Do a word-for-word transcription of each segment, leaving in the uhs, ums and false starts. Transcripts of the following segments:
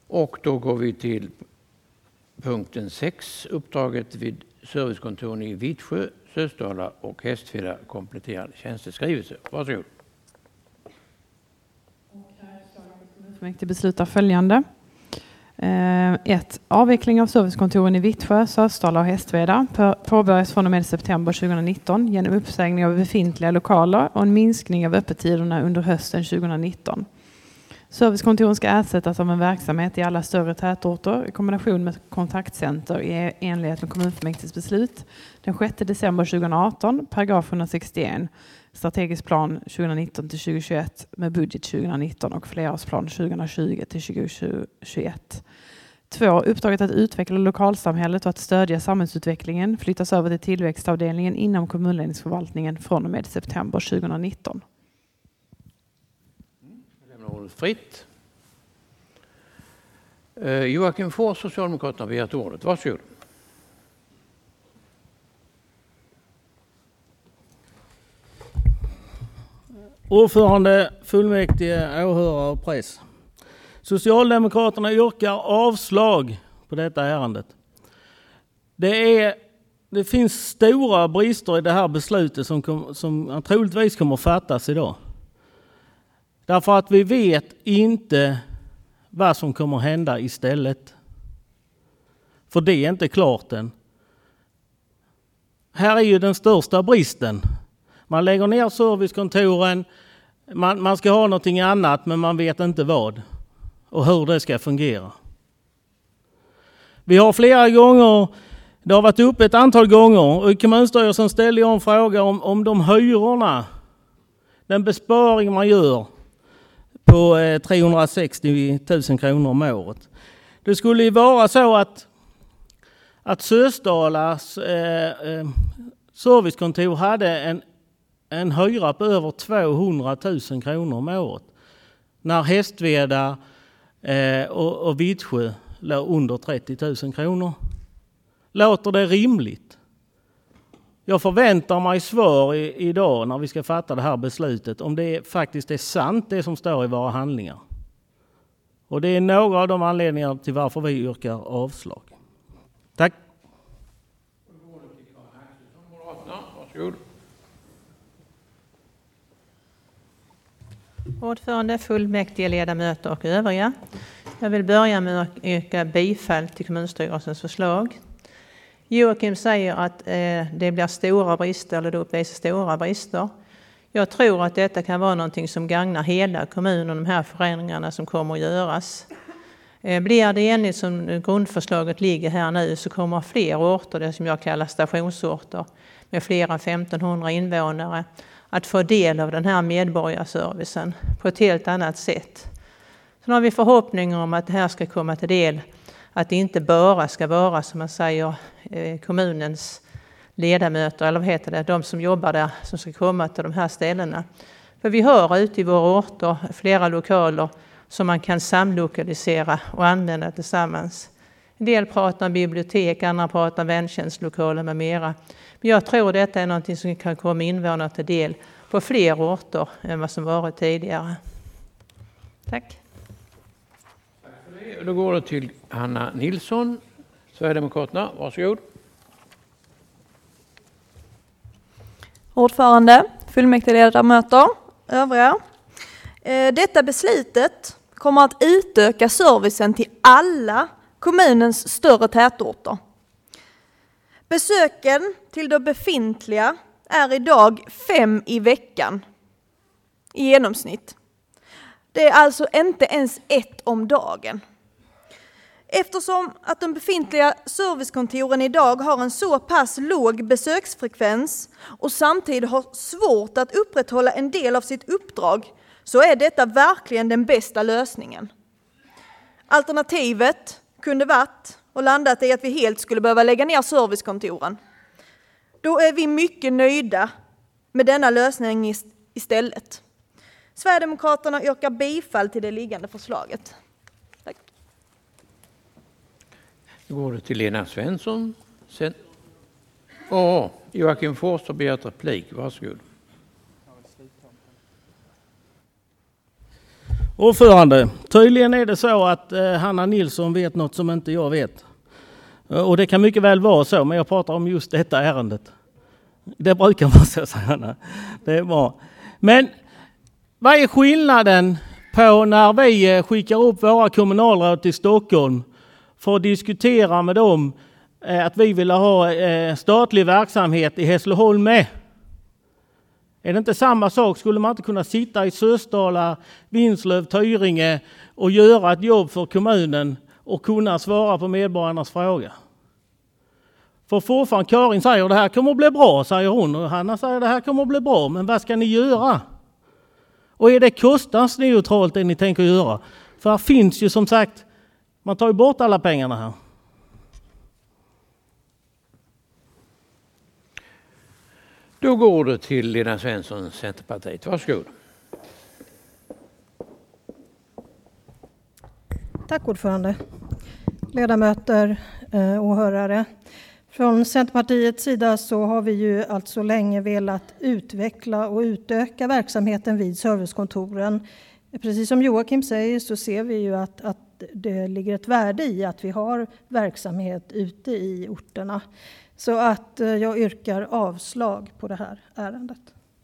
Och då går vi till punkten sex, uppdraget vid servicekontoren i Vittsjö, Sösdala och Hästveda kompletterande tjänsteskrivelse. Varsågod. Fullmäktige beslutar följande. ett. Avveckling av servicekontoren i Vittsjö, Sösdala och Hästveda påbörjas från och med september tjugonitton genom uppsägning av befintliga lokaler och en minskning av öppettiderna under hösten tjugonitton. Servicekontoren ska ersättas av en verksamhet i alla större tätorter i kombination med kontaktcenter i enlighet med kommunfullmäktiges beslut den sjätte december tjugoarton, paragraf etthundrasextioett, strategisk plan tjugonitton till tjugohundratjugoett med budget tjugonitton och flerårsplan tjugotjugo till tjugohundratjugoett. två. Uppdraget att utveckla lokalsamhället och att stödja samhällsutvecklingen flyttas över till tillväxtavdelningen inom kommunledningsförvaltningen från och med september tjugonitton. Ordet fritt. Eh, Joakim Fors, Socialdemokraterna, har begärt ordet. Varsågod. Ordförande, fullmäktige, åhörare och press. Socialdemokraterna yrkar avslag på detta ärendet. Det, är, det finns stora brister i det här beslutet som, kom, som troligtvis kommer att fattas idag. Därför att vi vet inte vad som kommer att hända istället. För det är inte klart än. Här är ju den största bristen. Man lägger ner servicekontoren, man, man ska ha någonting annat men man vet inte vad och hur det ska fungera. Vi har flera gånger, det har varit uppe ett antal gånger och i kommunstyrelsen ställde jag en fråga om, om de hyrorna, den besparing man gör på eh, trehundrasextio tusen kronor om året. Det skulle ju vara så att, att Sösdalas eh, eh, servicekontor hade en, en hyra på över tvåhundratusen kronor om året. När Hästveda eh, och, och Vittsjö låg under trettio tusen kronor. Låter det rimligt? Jag förväntar mig svar i, idag när vi ska fatta det här beslutet om det faktiskt är sant det som står i våra handlingar. Och det är några av de anledningar till varför vi yrkar avslag. Tack. Ordförande, fullmäktige, ledamöter och övriga. Jag vill börja med att yrka bifall till kommunstyrelsens förslag. Joakim säger att eh, det blir stora brister eller det uppvisar stora brister. Jag tror att detta kan vara någonting som gagnar hela kommunen och de här förändringarna som kommer att göras. Eh, blir det enligt som grundförslaget ligger här nu så kommer fler orter, det som jag kallar stationsorter, med fler än femtonhundra invånare att få del av den här medborgarservicen på ett helt annat sätt. Så har vi förhoppningar om att det här ska komma till del, att det inte bara ska vara, som man säger, kommunens ledamöter, eller vad heter det, de som jobbar där som ska komma till de här ställena. För vi har ute i våra orter flera lokaler som man kan samlokalisera och använda tillsammans. En del pratar om bibliotek, andra pratar om väntjänstlokaler med mera. Men jag tror detta är något som kan komma invånare till del på fler orter än vad som varit tidigare. Tack. Tack för det. Då går det till Hanna Nilsson, Sverigedemokraterna. Varsågod. Ordförande, fullmäktigeledamöter, övriga. Detta beslutet kommer att utöka servicen till alla kommunens större tätorter. Besöken till de befintliga är idag fem i veckan i genomsnitt. Det är alltså inte ens ett om dagen. Eftersom att de befintliga servicekontoren idag har en så pass låg besöksfrekvens och samtidigt har svårt att upprätthålla en del av sitt uppdrag, så är detta verkligen den bästa lösningen. Alternativet kunde varit och landat i att vi helt skulle behöva lägga ner servicekontoren. Då är vi mycket nöjda med denna lösning istället. Sverigedemokraterna yrkar bifall till det liggande förslaget. Tack. Då går det till Lena Svensson. Sen... Åh, Joakim Fors har begärt replik. Varsågod. Ordförande, tydligen är det så att eh, Hanna Nilsson vet något som inte jag vet. Och det kan mycket väl vara så, men jag pratar om just detta ärendet. Det brukar vara så, säger Hanna. Det är bra. Men vad är skillnaden på när vi skickar upp våra kommunalråd till Stockholm för att diskutera med dem eh, att vi vill ha eh, statlig verksamhet i Hässleholm med? Är det inte samma sak? Skulle man inte kunna sitta i Sösdala, Vinslöv, Tyringe och göra ett jobb för kommunen och kunna svara på medborgarnas fråga? För fortfarande, Karin säger det här kommer att bli bra, säger hon. Och Hanna säger det här kommer att bli bra, men vad ska ni göra? Och är det kostnadsneutralt det ni tänker göra? För här finns ju som sagt, man tar ju bort alla pengarna här. Då går det till Lena Svensson, Centerpartiet. Varsågod. Tack ordförande. Ledamöter, eh, åhörare. Från Centerpartiets sida så har vi ju alltså länge velat utveckla och utöka verksamheten vid servicekontoren. Precis som Joakim säger så ser vi ju att, att det ligger ett värde i att vi har verksamhet ute i orterna. Så att eh, jag yrkar avslag på det här ärendet.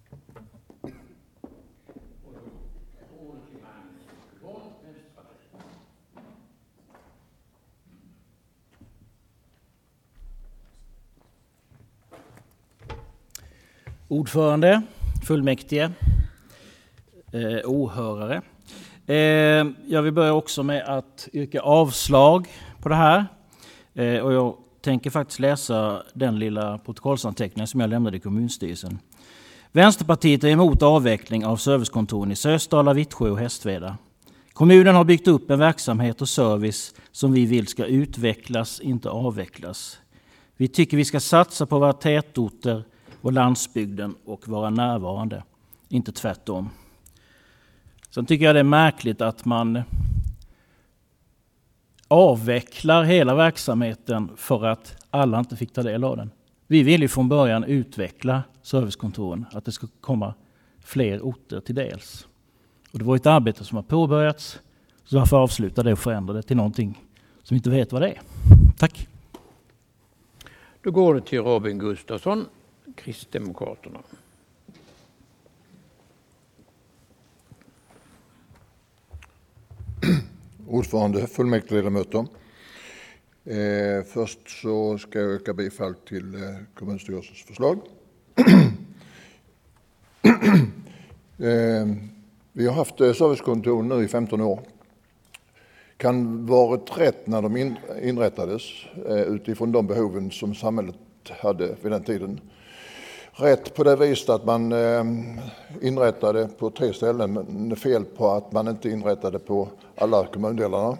Ordförande, fullmäktige, eh, åhörare. Eh, jag vill börja också med att yrka avslag på det här. Eh, och jag tänker faktiskt läsa den lilla protokollsanteckningen som jag lämnade i kommunstyrelsen. Vänsterpartiet är emot avveckling av servicekontoren i Sösdala, Vittsjö och Hästveda. Kommunen har byggt upp en verksamhet och service som vi vill ska utvecklas, inte avvecklas. Vi tycker vi ska satsa på våra tätorter och landsbygden och vara närvarande, inte tvärtom. Sen tycker jag det är märkligt att man avvecklar hela verksamheten för att alla inte fick ta del av den. Vi vill ju från början utveckla servicekontoren, att det ska komma fler orter till dels. Och det var ett arbete som har påbörjats, så varför avsluta det och förändra det till någonting som inte vet vad det är. Tack. Då går det till Robin Gustafsson, Kristdemokraterna. Ordförande, fullmäktigeledamöter. Eh, först så ska jag yrka bifall till eh, kommunstyrelsens förslag. eh, vi har haft eh, servicekontor nu i femton år. Kan varit rätt när de in, inrättades eh, utifrån de behoven som samhället hade vid den tiden. Rätt på det viset att man eh, inrättade på tre ställen, men fel på att man inte inrättade på alla kommundelarna.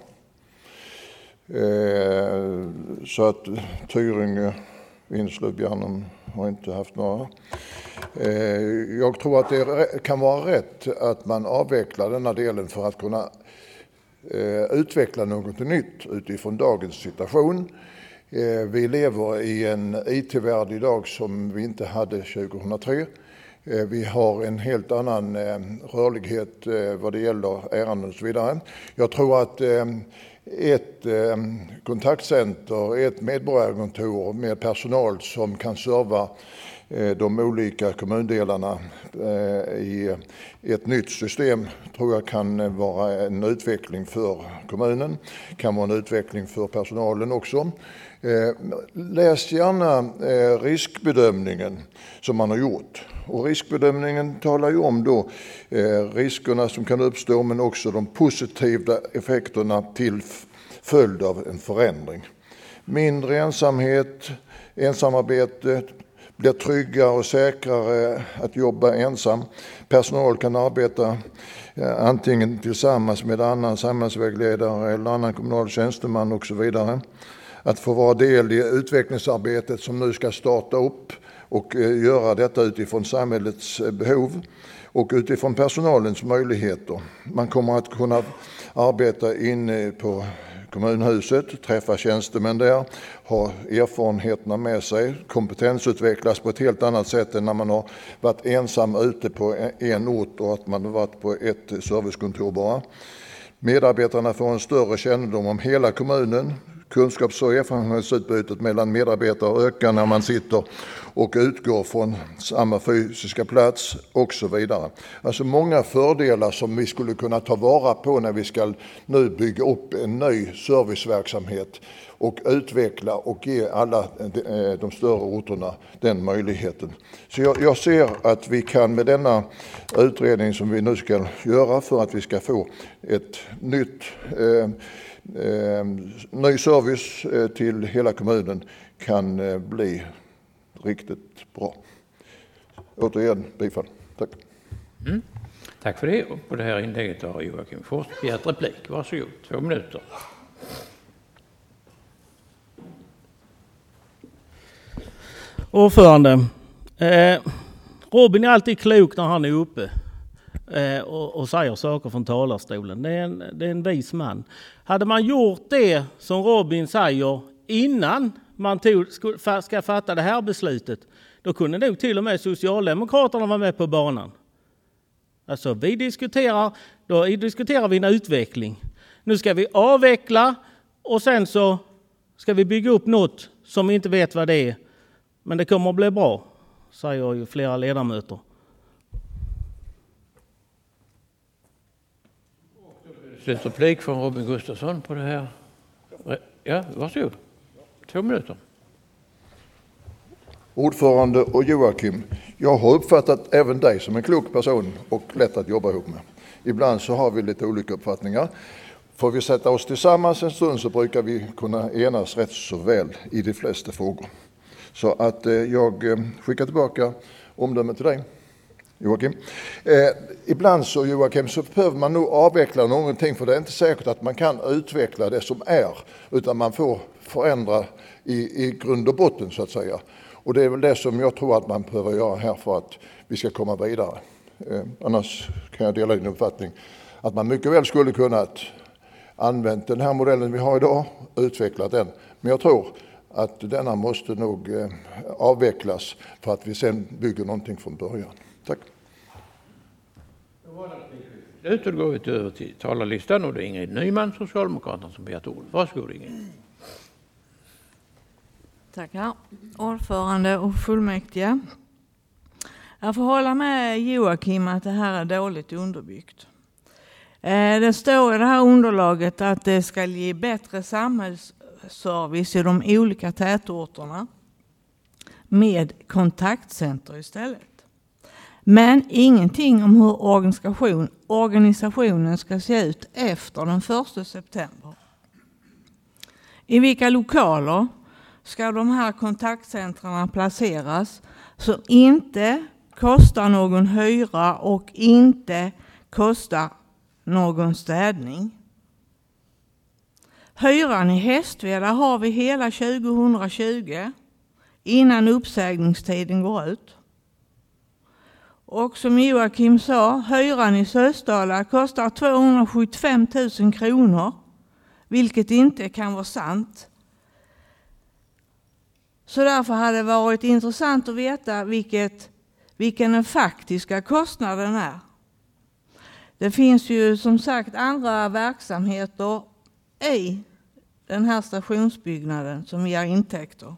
Eh, så att Tyringe, Vinslöv, Bjärnum har inte haft några. Eh, jag tror att det kan vara rätt att man avvecklar denna delen för att kunna eh, utveckla något nytt utifrån dagens situation. Vi lever i en I T-värld idag som vi inte hade tjugohundratre. Vi har en helt annan rörlighet vad det gäller ärenden och så vidare. Jag tror att ett kontaktcenter, ett medborgarkontor med personal som kan serva de olika kommundelarna i ett nytt system tror jag kan vara en utveckling för kommunen, kan vara en utveckling för personalen också. Läs gärna riskbedömningen som man har gjort. Och riskbedömningen talar ju om då riskerna som kan uppstå men också de positiva effekterna till följd av en förändring. Mindre ensamhet, ensamarbete, blir tryggare och säkrare att jobba ensam. Personal kan arbeta antingen tillsammans med annan samhällsvägledare eller annan kommunal tjänsteman och så vidare. Att få vara del i utvecklingsarbetet som nu ska starta upp och göra detta utifrån samhällets behov och utifrån personalens möjligheter. Man kommer att kunna arbeta inne på kommunhuset, träffa tjänstemän där, ha erfarenheterna med sig, kompetensutvecklas på ett helt annat sätt än när man har varit ensam ute på en ort och att man har varit på ett servicekontor bara. Medarbetarna får en större kännedom om hela kommunen. Kunskaps- och erfarenhetsutbytet mellan medarbetare ökar när man sitter och utgår från samma fysiska plats och så vidare. Alltså många fördelar som vi skulle kunna ta vara på när vi ska nu bygga upp en ny serviceverksamhet och utveckla och ge alla de större orterna den möjligheten. Så jag, jag ser att vi kan med denna utredning som vi nu ska göra för att vi ska få ett nytt eh, Eh, ny service eh, till hela kommunen kan eh, bli riktigt bra. Återigen bifall. Tack. Mm. Tack för det. Och på det här inlägget har Joakim Fors begärt replik. Varsågod, två minuter. Ordförande, eh, Robin är alltid klok när han är uppe. Och, och säger saker från talarstolen. Det är, en, det är en vis man. Hade man gjort det som Robin säger innan man tog, ska fatta det här beslutet, då kunde nog till och med Socialdemokraterna vara med på banan. Alltså vi diskuterar, då diskuterar vi en utveckling. Nu ska vi avveckla och sen så ska vi bygga upp något som vi inte vet vad det är. Men det kommer att bli bra, säger ju flera ledamöter. Slutreplik från Robin Gustafsson på det här. Ja, varsågod. Två minuter. Ordförande och Joakim, jag har uppfattat även dig som en klok person och lätt att jobba ihop med. Ibland så har vi lite olika uppfattningar. Får vi sätta oss tillsammans en stund så brukar vi kunna enas rätt så väl i de flesta frågor. Så att eh, jag eh, skickar tillbaka omdömet till dig, Joakim. Eh, ibland så Joakim så behöver man nog avveckla någonting, för det är inte säkert att man kan utveckla det som är, utan man får förändra i, i grund och botten så att säga. Och det är väl det som jag tror att man behöver göra här för att vi ska komma vidare. Eh, annars kan jag dela din uppfattning att man mycket väl skulle kunna att använt den här modellen vi har idag, utvecklat den. Men jag tror att denna måste nog eh, avvecklas för att vi sen bygger någonting från början. Tack. Nu går vi över till talarlistan och det är Ingrid Nyman, Socialdemokraterna, som begärt ord. Varsågod Ingrid. Tackar. Ordförande och fullmäktige. Jag får hålla med Joakim att det här är dåligt underbyggt. Det står i det här underlaget att det ska ge bättre samhällsservice i de olika tätorterna med kontaktcenter istället. Men ingenting om hur organisation, organisationen ska se ut efter den första september. I vilka lokaler ska de här kontaktcentrarna placeras som inte kostar någon hyra och inte kostar någon städning. Hyran i Hästveda har vi hela tjugohundratjugo innan uppsägningstiden går ut. Och som Joakim sa, hyran i Sösdala kostar tvåhundrasjuttiofem tusen kronor, vilket inte kan vara sant. Så därför hade det varit intressant att veta vilket, vilken den faktiska kostnaden är. Det finns ju som sagt andra verksamheter i den här stationsbyggnaden som ger intäkter.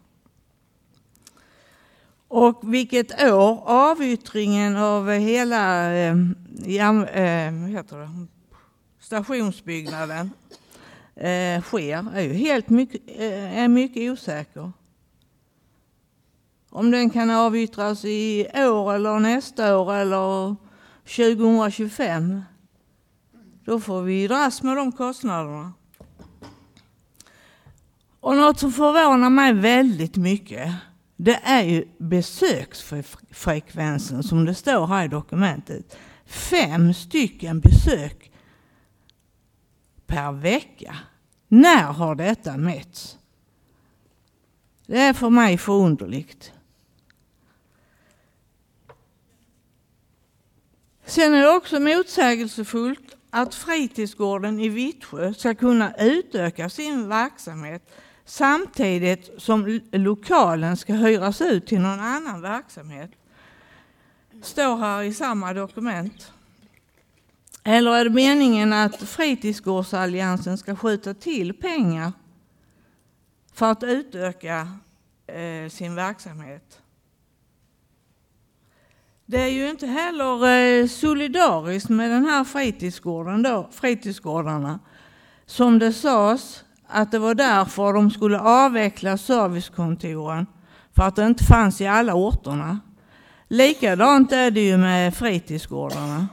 Och vilket år avyttringen av hela eh, ja, eh, heter det, stationsbyggnaden eh, sker är ju helt mycket, eh, är mycket osäker. Om den kan avyttras i år eller nästa år eller tjugohundratjugofem, då får vi dras med de kostnaderna. Och något som förvånar mig väldigt mycket, det är ju besöksfrekvensen som det står här i dokumentet. Fem stycken besök per vecka. När har detta mätts? Det är för mig förunderligt. Sen är det också motsägelsefullt att fritidsgården i Vittsjö ska kunna utöka sin verksamhet samtidigt som lokalen ska hyras ut till någon annan verksamhet. Står här i samma dokument. Eller är det meningen att fritidsgårdsalliansen ska skjuta till pengar för att utöka eh, sin verksamhet? Det är ju inte heller eh, solidariskt med den här fritidsgården då, fritidsgårdarna. Som det sades att det var därför de skulle avveckla servicekontoren, för att det inte fanns i alla orterna. Likadant är det ju med fritidsgårdarna.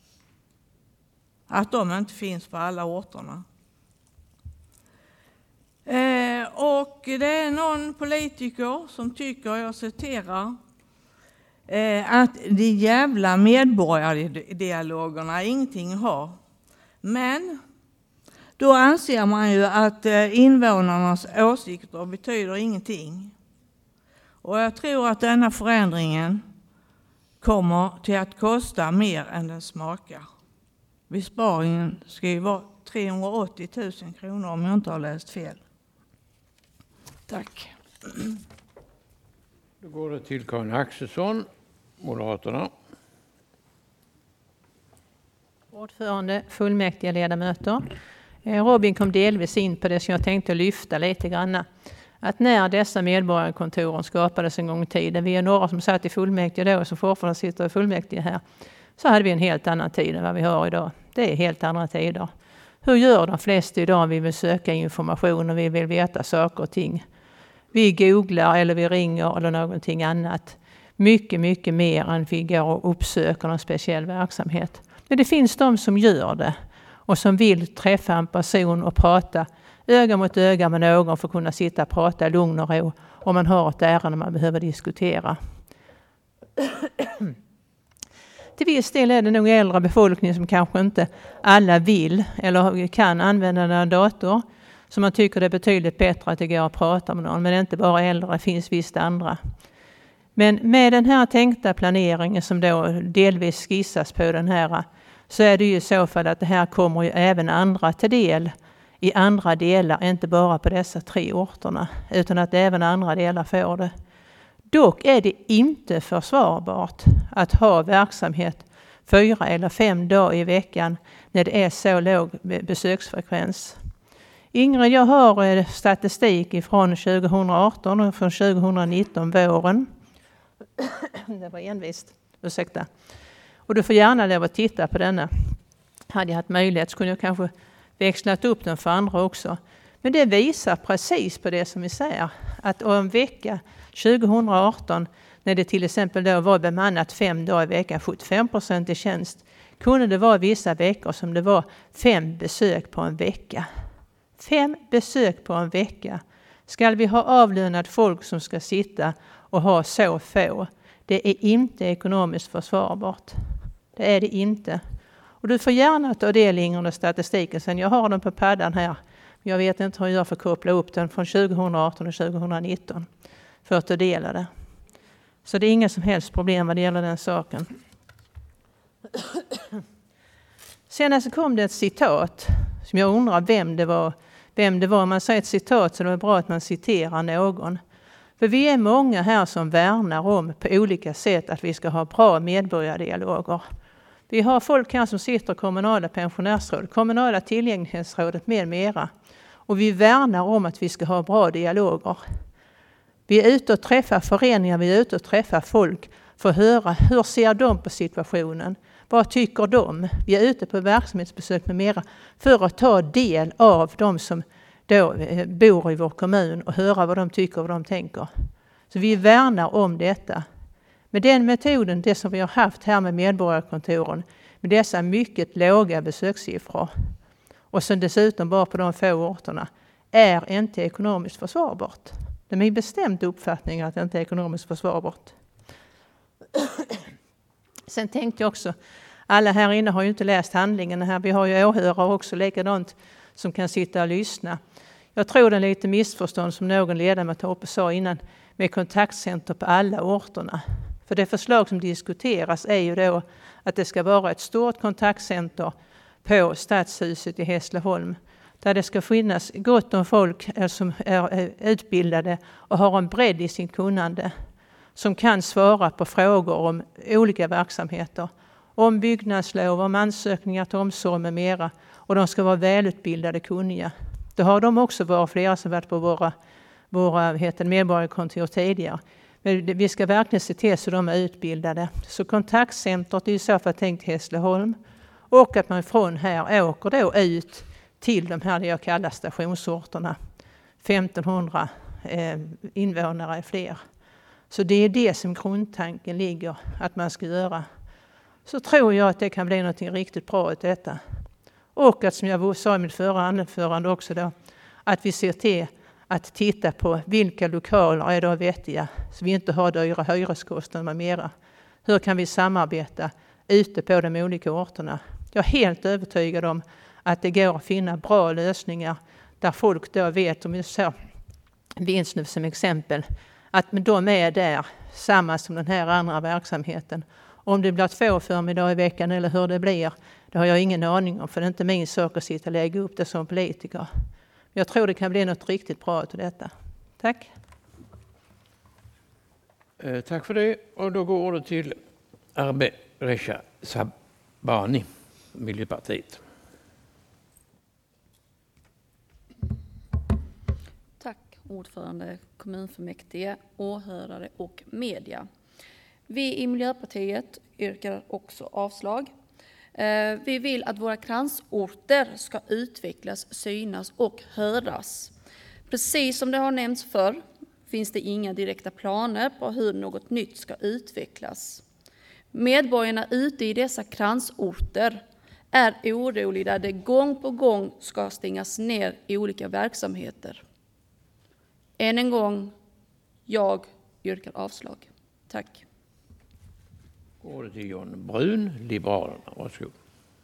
Att de inte finns på alla orterna. Eh, och det är någon politiker som tycker, jag citerar, eh, att de jävla medborgardialogerna ingenting har. Men då anser man ju att eh, invånarnas åsikter betyder ingenting. Och jag tror att denna förändringen kommer till att kosta mer än den smakar. Besparingen ska ju vara trehundraåttio tusen kronor om jag inte har läst fel. Tack. Då går det till Karin Axelsson, Moderaterna. Ordförande, fullmäktiga ledamöter. Robin kom delvis in på det som jag tänkte lyfta lite grann. Att när dessa medborgarkontoren skapades en gång i tiden, vi är några som satt i fullmäktige då som fortfarande sitter i fullmäktige här, så hade vi en helt annan tid än vad vi har idag. Det är helt andra tider. Hur gör de flesta idag? Vi vill söka information och vi vill veta saker och ting. Vi googlar eller vi ringer eller någonting annat. Mycket, mycket mer än vi går och uppsöker någon speciell verksamhet. Men det finns de som gör det och som vill träffa en person och prata öga mot öga med någon för att kunna sitta och prata i lugn och ro om man har ett ärende man behöver diskutera. Till viss del är det nog äldre befolkning som kanske inte alla vill eller kan använda en dator. Så man tycker det är betydligt bättre att det går att prata med någon. Men det är inte bara äldre, det finns visst andra. Men med den här tänkta planeringen som då delvis skissas på den här, så är det ju i så fall att det här kommer ju även andra till del i andra delar, inte bara på dessa tre orterna, utan att även andra delar får det. Dock är det inte försvarbart att ha verksamhet fyra eller fem dagar i veckan när det är så låg besöksfrekvens. Ingrid, jag har statistik från tjugohundraarton och från tjugohundranitton våren. Det var envist, ursäkta. Och du får gärna lov att titta på denna. Hade jag haft möjlighet så kunde jag kanske växlat upp den för andra också. Men det visar precis på det som vi säger. Att om en vecka tjugohundraarton, när det till exempel då var bemannat fem dagar i veckan, sjuttiofem procent i tjänst, kunde det vara vissa veckor som det var fem besök på en vecka. Fem besök på en vecka. Ska vi ha avlönat folk som ska sitta och ha så få? Det är inte ekonomiskt försvarbart. Det är det inte. Och du får gärna ta del i Ingrid statistiken sen. Jag har den på paddan här. Jag vet inte hur jag får koppla upp den från tjugohundraarton och tjugohundranitton för att ta del av det. Så det är inga som helst problem vad det gäller den saken. Sen så kom det ett citat som jag undrar vem det var. Vem det var. Man säger ett citat så det är bra att man citerar någon. För vi är många här som värnar om på olika sätt att vi ska ha bra medborgardialoger. Vi har folk här som sitter i kommunala pensionärsråd, kommunala tillgänglighetsrådet med mera. Och vi värnar om att vi ska ha bra dialoger. Vi är ute och träffar föreningar, vi är ute och träffar folk för att höra hur ser de på situationen. Vad tycker de? Vi är ute på verksamhetsbesök med mera för att ta del av de som då bor i vår kommun och höra vad de tycker och vad de tänker. Så vi värnar om detta. Med den metoden, det som vi har haft här med medborgarkontoren, med dessa mycket låga besökssiffror och sen dessutom bara på de få orterna, är inte ekonomiskt försvarbart. Det är min bestämda uppfattning att det inte är ekonomiskt försvarbart. Sen tänkte jag också, alla här inne har ju inte läst handlingen här. Vi har ju åhörare också likadant som kan sitta och lyssna. Jag tror det är lite missförstånd som någon ledamot uppe sa innan med kontaktcenter på alla orterna. För det förslag som diskuteras är ju då att det ska vara ett stort kontaktcenter på Stadshuset i Hässleholm. Där det ska finnas gott om folk som är utbildade och har en bredd i sin kunnande. Som kan svara på frågor om olika verksamheter. Om byggnadslov, om ansökningar till omsorg med mera. Och de ska vara välutbildade, kunniga. Det har de också varit, flera som varit på våra, våra heter medborgarkontor tidigare. Men vi ska verkligen se till så de är utbildade. Så kontaktcentret är i så fall tänkt Hässleholm. Och att man från här åker då ut till de här det jag kallar stationsorterna. femtonhundra eh, invånare är fler. Så det är det som grundtanken ligger att man ska göra. Så tror jag att det kan bli något riktigt bra ut detta. Och att som jag sa i mitt förra anförande också då, att vi ser till att titta på vilka lokaler är då vettiga så vi inte har dyra hyreskostnader med mera. Hur kan vi samarbeta ute på de olika orterna? Jag är helt övertygad om att det går att finna bra lösningar där folk då vet, om vi ser Vinslöv som exempel, att de är där samma som den här andra verksamheten. Om det blir två förmiddag i veckan eller hur det blir, det har jag ingen aning om, för det är inte min sak att sitta och lägga upp det som politiker. Jag tror det kan bli något riktigt bra till detta. Tack. Eh, tack för det. Och då går ordet till Arbe Resha Sabani, Miljöpartiet. Tack ordförande, kommunfullmäktige, åhörare och media. Vi i Miljöpartiet yrkar också avslag. Vi vill att våra kransorter ska utvecklas, synas och höras. Precis som det har nämnts förr finns det inga direkta planer på hur något nytt ska utvecklas. Medborgarna ute i dessa kransorter är oroliga där det gång på gång ska stängas ner olika verksamheter. Än en gång, jag yrkar avslag. Tack. Ordet till John Brun, Liberalerna. Varsågod.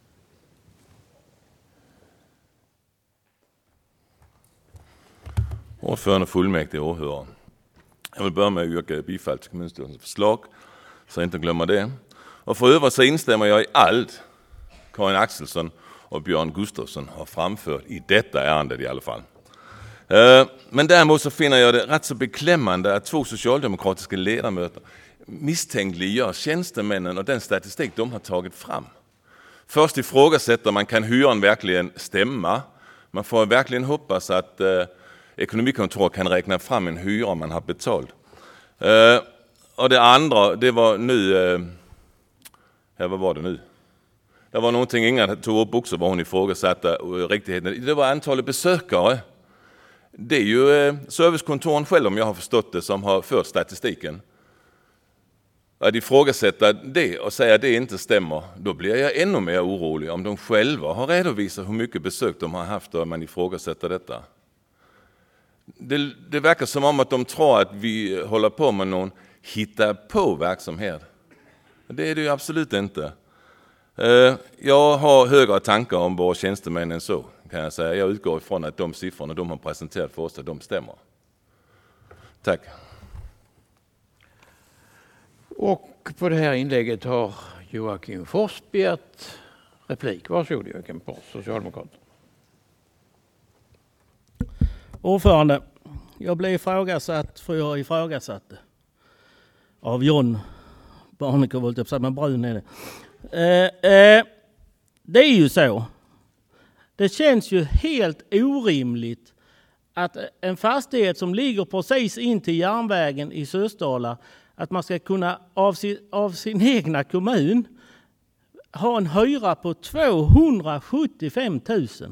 Ordförande, fullmäktige och åhörare. Jag vill börja med att yrka bifall till kommunstyrelsens förslag, så jag inte glömmer det. Och för övrigt så instämmer jag i allt Karin Axelsson och Björn Gustafsson har framfört i detta ärende i alla fall. Men däremot så finner jag det rätt så beklämmande att två socialdemokratiska ledamöter misstänkliggör tjänstemännen och den statistik de har tagit fram. Först ifrågasätter man, kan hyran verkligen stämma? Man får verkligen hoppas att eh, ekonomikontor kan räkna fram en hyra man har betalt. Eh, och det andra, det var nu, eh, ja, vad var det nu? Det var någonting Inga tog upp också, var hon ifrågasatte riktigheten. Det var antalet besökare. Det är ju eh, servicekontoren själv, om jag har förstått det, som har fört statistiken. Att ifrågasätta det och säga att det inte stämmer, då blir jag ännu mer orolig om de själva har redovisat hur mycket besök de har haft och man ifrågasätter detta. Det, det verkar som om att de tror att vi håller på med någon hitta på verksamhet. Det är det ju absolut inte. Jag har högre tankar om våra tjänstemän än så, kan jag säga. Jag utgår ifrån att de siffrorna de har presenterat för oss, att de stämmer. Tack. Och på det här inlägget har Joakim Fors begärt replik. Varsågod Joakim Fors, Socialdemokrat. Ordförande, jag blev ifrågasatt för jag ifrågasatte av John Barnekow, men brun är det. Eh, eh, det är ju så. Det känns ju helt orimligt att en fastighet som ligger precis in till järnvägen i Sösdala, att man ska kunna av sin, av sin egna kommun ha en hyra på tvåhundrasjuttiofem tusen.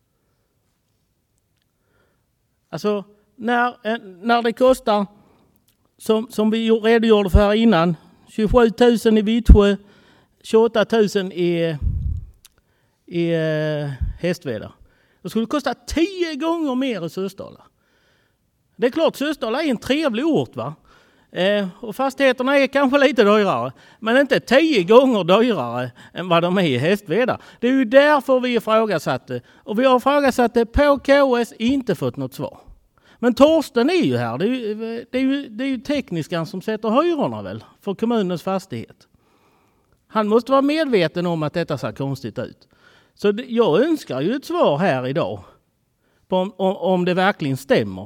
Alltså när, när det kostar, som, som vi redogjorde för här innan, tjugosju tusen i Vittsjö, tjugoåtta tusen i, i Hästveda. Det skulle kosta tio gånger mer i Sösdala. Det är klart, Sösdala är en trevlig ort, va? Eh, och fastigheterna är kanske lite dyrare, men inte tio gånger dyrare än vad de är i Hästveda. Det är ju därför vi ifrågasatte. Och vi har ifrågasatt det på K S, inte fått något svar. Men Torsten är ju här. Det är ju, det är ju, det är ju tekniskan som sätter hyrorna väl för kommunens fastighet. Han måste vara medveten om att detta ser konstigt ut. Så det, jag önskar ju ett svar här idag på om, om, om det verkligen stämmer.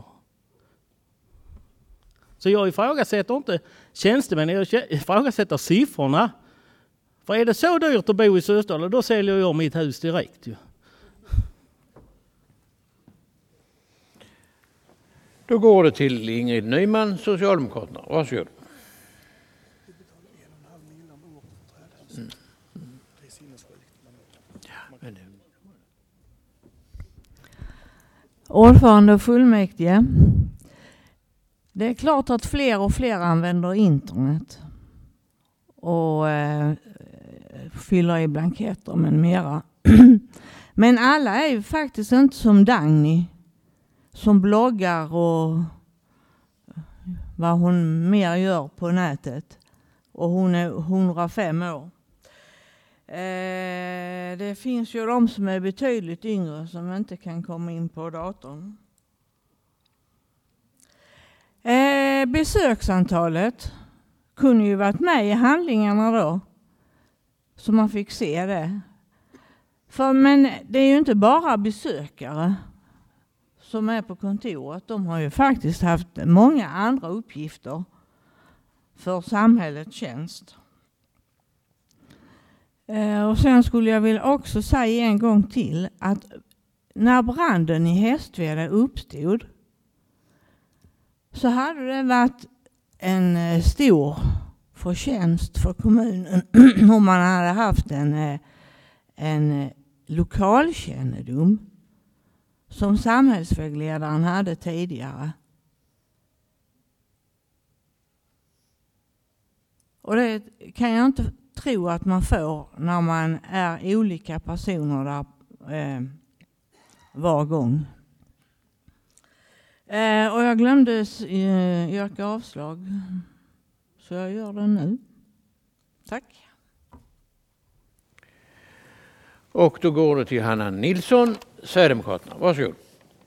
Så jag ifrågasätter inte tjänstemän, jag ifrågasätter siffrorna. För är det så dyrt att bo i Sösdala, då säljer jag mitt hus direkt. Ju. Då går det till Ingrid Nyman, Socialdemokraterna. Varsågod. Mm. Ordförande och fullmäktige. Det är klart att fler och fler använder internet och eh, fyller i blanketter men mera. Men alla är ju faktiskt inte som Dagny som bloggar och vad hon mer gör på nätet. Och hon är hundrafem år. Eh, det finns ju de som är betydligt yngre som inte kan komma in på datorn. Eh, besöksantalet kunde ju varit med i handlingarna då. Så man fick se det. För, men det är ju inte bara besökare som är på kontoret. De har ju faktiskt haft många andra uppgifter för samhällets tjänst. Eh, och sen skulle jag vilja också säga en gång till att när branden i Hästveda uppstod så hade det varit en eh, stor förtjänst för kommunen om man hade haft en, eh, en eh, lokalkännedom som samhällsvägledaren hade tidigare. Och det kan jag inte tro att man får när man är olika personer där eh, var gång. Eh, och jag glömde eh, yrka avslag. Så jag gör det nu. Tack. Och då går det till Hanna Nilsson, Sverigedemokraterna. Varsågod.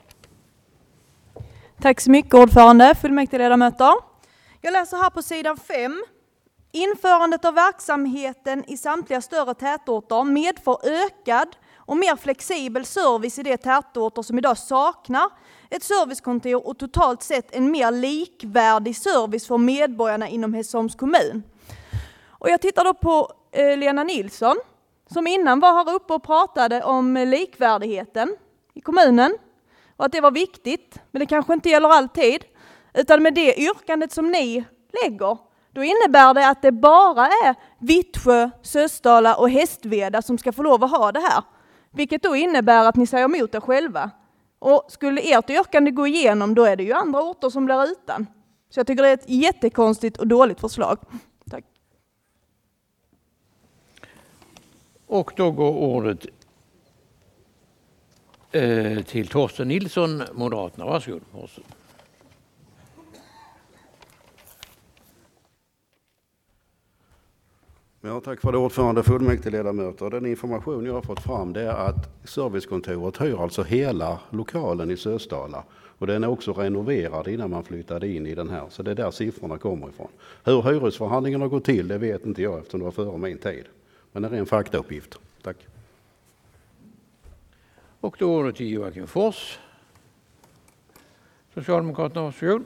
Tack så mycket ordförande, fullmäktigeledamöter. Jag läser här på sidan fem. Införandet av verksamheten i samtliga större tätorter medför ökad och mer flexibel service i de tätorter som idag saknar ett servicekontor och totalt sett en mer likvärdig service för medborgarna inom Hässleholms kommun. Och jag tittar då på eh, Lena Nilsson som innan var här uppe och pratade om likvärdigheten i kommunen och att det var viktigt, men det kanske inte gäller alltid, utan med det yrkandet som ni lägger, då innebär det att det bara är Vittsjö, Sösdala och Hästveda som ska få lov att ha det här. Vilket då innebär att ni säger emot er själva. Och skulle ert yrkande gå igenom, då är det ju andra orter som blir utan. Så jag tycker det är ett jättekonstigt och dåligt förslag. Tack. Och då går ordet eh, till Torsten Nilsson, Moderaterna. Varsågod. Torsten. Ja, tack för det ordförande, fullmäktigeledamöter. Den information jag har fått fram det är att servicekontoret hyr alltså hela lokalen i Sösdala. Och den är också renoverad innan man flyttade in i den här. Så det är där siffrorna kommer ifrån. Hur hyresförhandlingarna går till, det vet inte jag eftersom det var före min tid. Men det är en faktauppgift. Tack. Och då går det till Joakim Fors, Socialdemokraterna. Varsågod.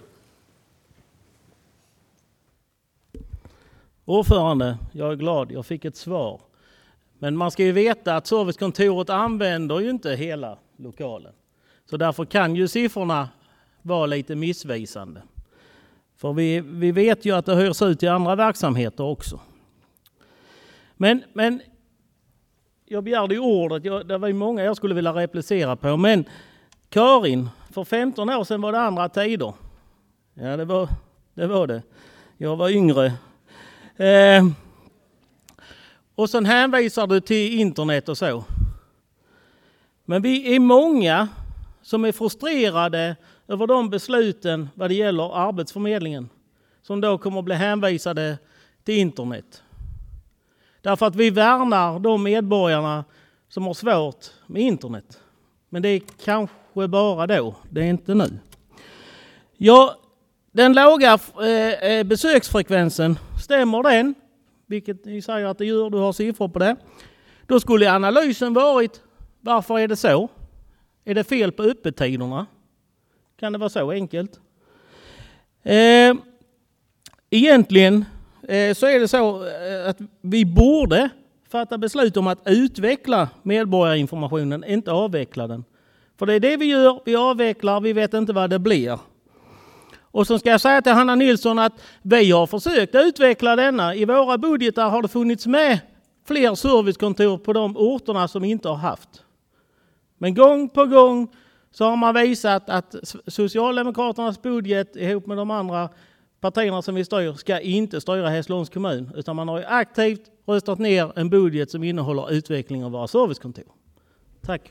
Ordförande, jag är glad, jag fick ett svar. Men man ska ju veta att servicekontoret använder ju inte hela lokalen. Så därför kan ju siffrorna vara lite missvisande. För vi, vi vet ju att det hyrs ut till andra verksamheter också. Men, men jag begärde ju ordet, jag, det var ju många jag skulle vilja replicera på. Men Karin, för femton år sedan var det andra tider. Ja, det var det. Var det. Jag var yngre. Eh, och sen hänvisar du till internet och så. Men vi är många som är frustrerade över de besluten vad det gäller arbetsförmedlingen som då kommer att bli hänvisade till internet. Därför att vi värnar de medborgarna som har svårt med internet. Men det är kanske bara då, det är inte nu. Ja, den låga eh, besöksfrekvensen, stämmer den? Vilket ni säger att det gör, du har siffror på det. Då skulle analysen varit, varför är det så? Är det fel på öppettiderna? Kan det vara så enkelt? Eh, egentligen eh, så är det så eh, att vi borde fatta beslut om att utveckla medborgarinformationen, inte avveckla den. För det är det vi gör, vi avvecklar, vi vet inte vad det blir. Och så ska jag säga till Hanna Nilsson att vi har försökt utveckla denna. I våra budgetar har det funnits med fler servicekontor på de orterna som inte har haft. Men gång på gång så har man visat att Socialdemokraternas budget ihop med de andra partierna som vi styr ska inte styra Hässleholms kommun. Utan man har ju aktivt röstat ner en budget som innehåller utveckling av våra servicekontor. Tack.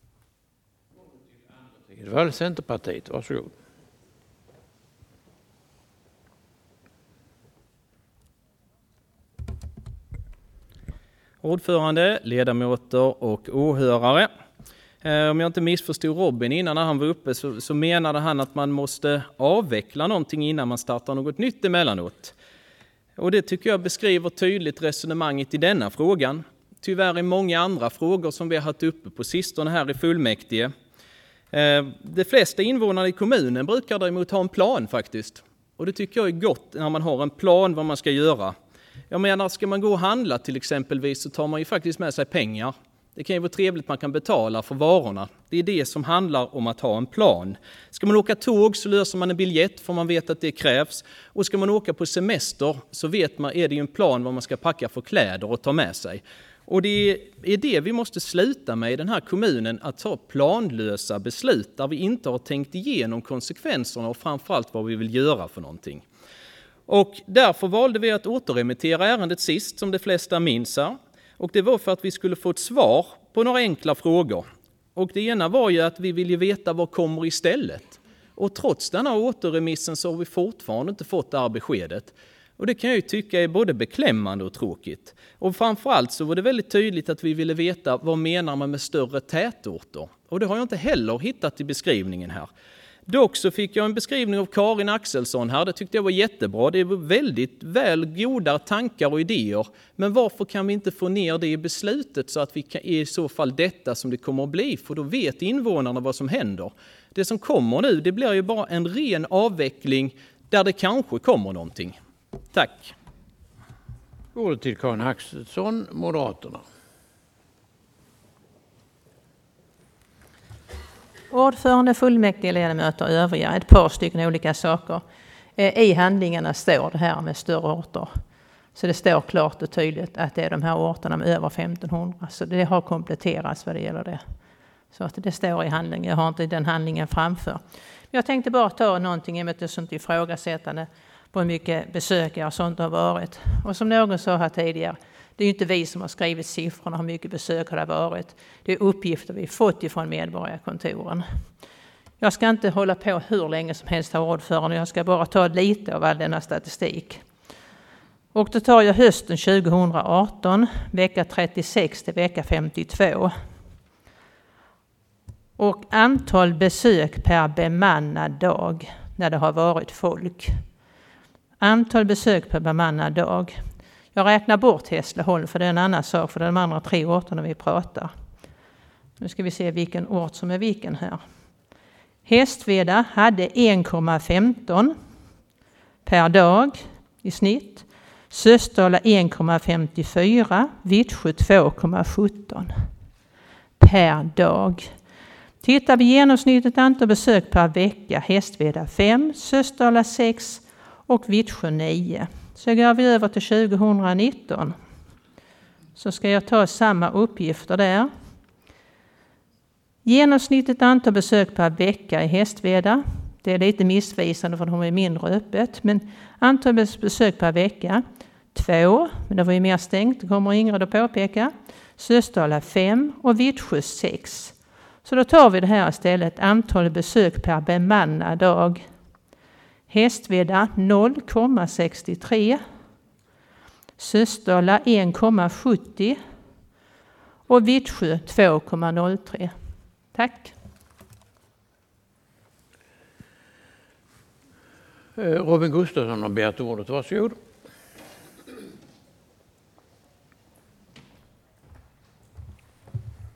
Det var Centerpartiet, varsågod. Ordförande, ledamöter och åhörare. Om jag inte missförstod Robin innan när han var uppe så, så menade han att man måste avveckla någonting innan man startar något nytt emellanåt. Och det tycker jag beskriver tydligt resonemanget i denna frågan. Tyvärr i många andra frågor som vi har haft uppe på sistone här i fullmäktige. De flesta invånare i kommunen brukar däremot ha en plan faktiskt. Och det tycker jag är gott när man har en plan vad man ska göra. Jag menar, ska man gå och handla till exempelvis så tar man ju faktiskt med sig pengar. Det kan ju vara trevligt att man kan betala för varorna. Det är det som handlar om att ha en plan. Ska man åka tåg så löser man en biljett för man vet att det krävs. Och ska man åka på semester så vet man, är det ju en plan vad man ska packa för kläder och ta med sig. Och det är det vi måste sluta med i den här kommunen, att ta planlösa beslut där vi inte har tänkt igenom konsekvenserna och framförallt vad vi vill göra för någonting. Och därför valde vi att återremittera ärendet sist, som de flesta minns här. Och det var för att vi skulle få ett svar på några enkla frågor. Och det ena var ju att vi ville veta vad kommer istället. Och trots den här återremissen så har vi fortfarande inte fått det här beskedet. Och det kan jag ju tycka är både beklämmande och tråkigt. Och framförallt så var det väldigt tydligt att vi ville veta vad menar man med större tätorter. Och det har jag inte heller hittat i beskrivningen här. Dock så fick jag en beskrivning av Karin Axelsson här. Det tyckte jag var jättebra. Det var väldigt väl goda tankar och idéer. Men varför kan vi inte få ner det i beslutet så att vi kan, i så fall detta som det kommer att bli? För då vet invånarna vad som händer. Det som kommer nu, det blir ju bara en ren avveckling där det kanske kommer någonting. Tack. Ordet till Karin Axelsson, Moderaterna. Ordförande, fullmäktige, ledamöter och övriga. Ett par stycken olika saker. I handlingarna står det här med större orter. Så det står klart och tydligt att det är de här orterna med över femtonhundra. Så det har kompletterats vad det gäller det. Så att det står i handlingen. Jag har inte den handlingen framför. Jag tänkte bara ta någonting med ett sånt ifrågasättande på hur mycket besökare och sånt har varit. Och som någon sa här tidigare, det är ju inte vi som har skrivit siffrorna hur mycket besök har det varit. Det är uppgifter vi fått ifrån medborgarkontoren. Jag ska inte hålla på hur länge som helst här ordförande. Jag ska bara ta lite av all denna statistik. Och då tar jag hösten tjugohundraarton, vecka trettiosex till vecka femtiotvå. Och antal besök per bemannad dag när det har varit folk. Antal besök per bemannad dag. Jag räknar bort Hässleholm för det är en annan sak för de andra tre orterna vi pratar. Nu ska vi se vilken ort som är vilken här. Hästveda hade en komma femton per dag i snitt. Sösdala en komma femtiofyra, Vittsjö två komma sjutton per dag. Tittar vi genomsnittet antal besök per vecka, Hästveda fem, Sösdala sex och Vittsjö nio. Så går vi över till tjugohundranitton. Så ska jag ta samma uppgifter där. Genomsnittet antal besök per vecka i Hästveda. Det är lite missvisande för de är mindre öppet. Men antal besök per vecka. Två, men det var ju mer stängt. Det kommer Ingrid att påpeka. Sösdala fem och Vittsjö sex. Så då tar vi det här istället. Antal besök per bemannad dag. Hästveda noll komma sextiotre. Sösdala en komma sjuttio. Och Vittsjö två komma noll tre. Tack. Robin Gustafsson har begärt ordet. Varsågod.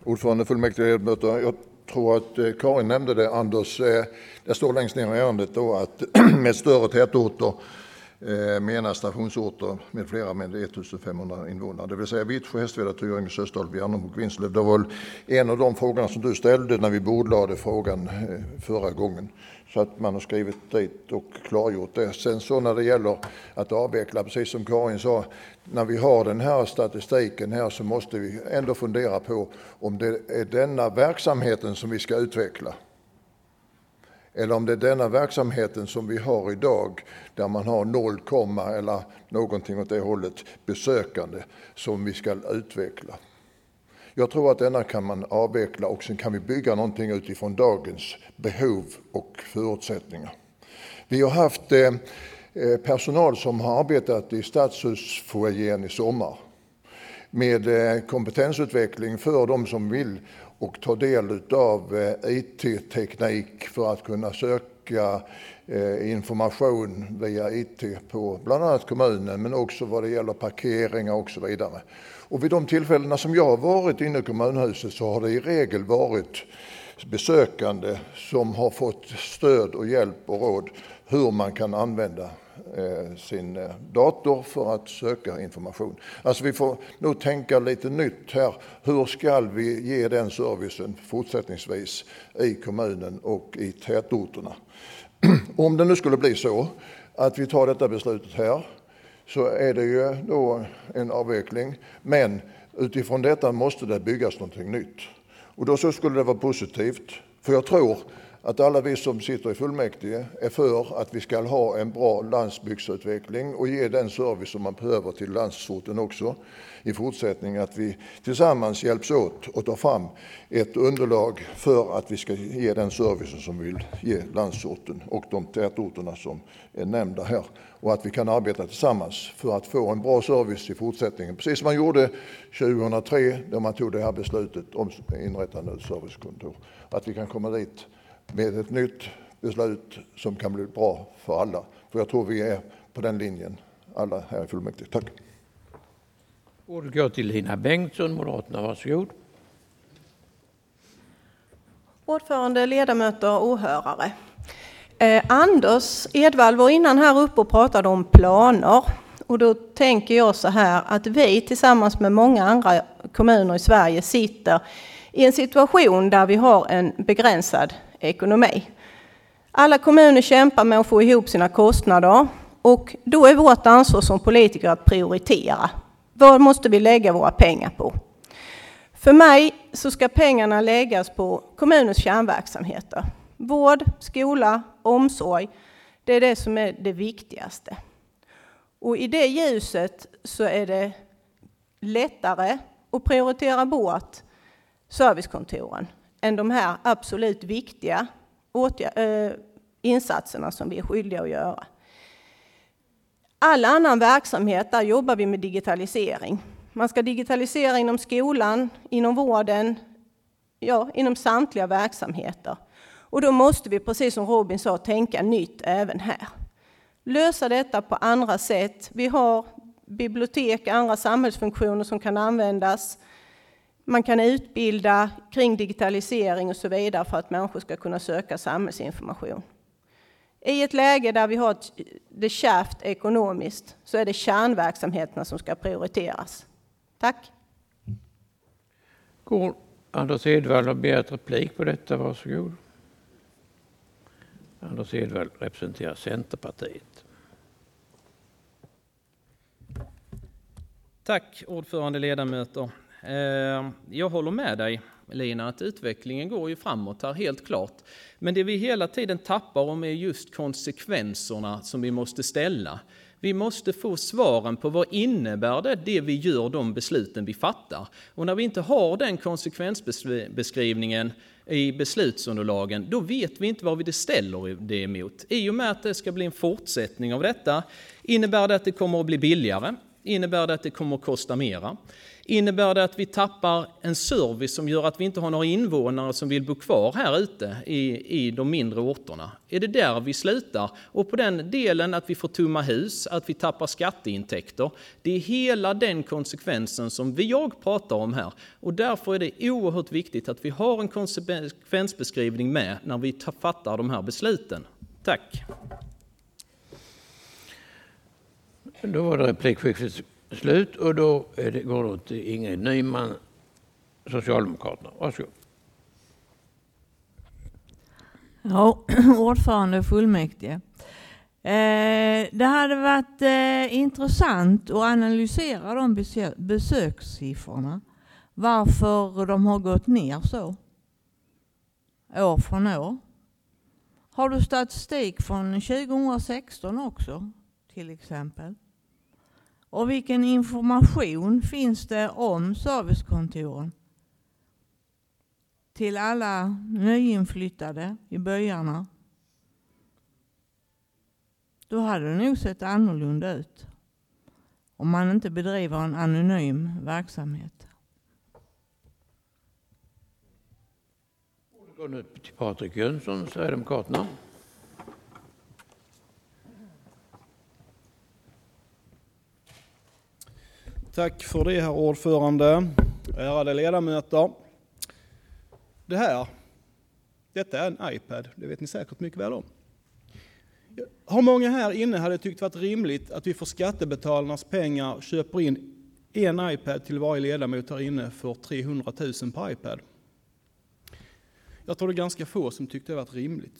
Ordförande fullmäktigeledamöter, jag tror att Karin nämnde det, Anders. Det står längst ner i ärendet då att med större tätorter menar stationsorter med flera med ettusen femhundra invånare. Det vill säga Vittsjö, Hästveda, Tyringe, Sösdal, Bjärnum och Vinslöv. Det var väl en av de frågorna som du ställde när vi bordlade frågan förra gången. Så att man har skrivit dit och klargjort det. Sen så när det gäller att avveckla, precis som Karin sa, när vi har den här statistiken här så måste vi ändå fundera på om det är denna verksamheten som vi ska utveckla. Eller om det är denna verksamheten som vi har idag där man har noll, eller någonting åt det hållet besökande som vi ska utveckla. Jag tror att denna kan man avveckla och sen kan vi bygga någonting utifrån dagens behov och förutsättningar. Vi har haft eh, personal som har arbetat i stadshusfoajén i sommar med eh, kompetensutveckling för de som vill och ta del av eh, I T-teknik för att kunna söka eh, information via I T på bland annat kommunen men också vad det gäller parkeringar och så vidare. Och vid de tillfällena som jag har varit inne i kommunhuset så har det i regel varit besökande som har fått stöd och hjälp och råd hur man kan använda eh, sin dator för att söka information. Alltså vi får nog tänka lite nytt här. Hur ska vi ge den servicen fortsättningsvis i kommunen och i tätorterna? Om det nu skulle bli så att vi tar detta beslutet här så är det ju då en avveckling. Men utifrån detta måste det byggas någonting nytt. Och då så skulle det vara positivt. För jag tror att alla vi som sitter i fullmäktige är för att vi ska ha en bra landsbygdsutveckling och ge den service som man behöver till landsorten också i fortsättningen. Att vi tillsammans hjälps åt och tar fram ett underlag för att vi ska ge den servicen som vi vill ge landsorten och de tätorterna som är nämnda här. Och att vi kan arbeta tillsammans för att få en bra service i fortsättningen. Precis som man gjorde tjugohundratre när man tog det här beslutet om inrättande av servicekontor. Att vi kan komma dit med ett nytt beslut som kan bli bra för alla. För jag tror vi är på den linjen, alla här i fullmäktige. Tack. Ordet går till Lina Bengtsson, Moderaterna. Varsågod. Ordförande, ledamöter och åhörare. Eh, Anders Edvall var innan här uppe och pratade om planer. Och då tänker jag så här att vi tillsammans med många andra kommuner i Sverige sitter i en situation där vi har en begränsad ekonomi. Alla kommuner kämpar med att få ihop sina kostnader och då är vårt ansvar som politiker att prioritera. Vad måste vi lägga våra pengar på? För mig så ska pengarna läggas på kommunens kärnverksamheter. Vård, skola, omsorg, det är det som är det viktigaste. Och i det ljuset så är det lättare att prioritera bort servicekontoren än de här absolut viktiga åtgär- äh, insatserna som vi är skyldiga att göra. All annan verksamhet, där jobbar vi med digitalisering. Man ska digitalisera inom skolan, inom vården, ja, inom samtliga verksamheter. Och då måste vi, precis som Robin sa, tänka nytt även här. Lösa detta på andra sätt. Vi har bibliotek, andra samhällsfunktioner som kan användas. Man kan utbilda kring digitalisering och så vidare för att människor ska kunna söka samhällsinformation. I ett läge där vi har det kärvt ekonomiskt så är det kärnverksamheterna som ska prioriteras. Tack. Går Anders Edvall har begärt replik på detta. Varsågod. Anders Edvall representerar Centerpartiet. Tack ordförande, ledamöter. Jag håller med dig, Lina, att utvecklingen går ju framåt här, helt klart. Men det vi hela tiden tappar om är just konsekvenserna som vi måste ställa. Vi måste få svaren på vad innebär det, det vi gör, de besluten vi fattar. Och när vi inte har den konsekvensbeskrivningen i beslutsunderlagen, då vet vi inte vad vi ställer det emot. I och med att det ska bli en fortsättning av detta, innebär det att det kommer att bli billigare? Innebär det att det kommer att kosta mera? Innebär det att vi tappar en service som gör att vi inte har några invånare som vill bo kvar här ute i, i de mindre orterna? Är det där vi slutar? Och på den delen att vi får tomma hus, att vi tappar skatteintäkter. Det är hela den konsekvensen som vi jag pratar om här. Och därför är det oerhört viktigt att vi har en konsekvensbeskrivning med när vi fattar de här besluten. Tack. Då var det replikskiftet slut och då är det, går det till Ingrid Nyman, Socialdemokraterna. Varsågod. Ja, ordförande fullmäktige. Eh, det hade varit eh, intressant att analysera de besö- besökssiffrorna. Varför de har gått ner så. År från år. Har du statistik från tjugohundrasexton också till exempel? Och vilken information finns det om servicekontoren till alla nyinflyttade i byarna? Då hade det nog sett annorlunda ut om man inte bedriver en anonym verksamhet. Vi går nu till Patrik Jönsson, Sverigedemokraterna. Tack för det, herr ordförande. Ärade ledamöter. Det här, detta är en iPad, det vet ni säkert mycket väl om. Hur många här inne hade tyckt varit rimligt att vi för skattebetalarnas pengar köper in en iPad till varje ledamot här inne för trehundratusen per iPad? Jag tror det är ganska få som tyckte det var rimligt.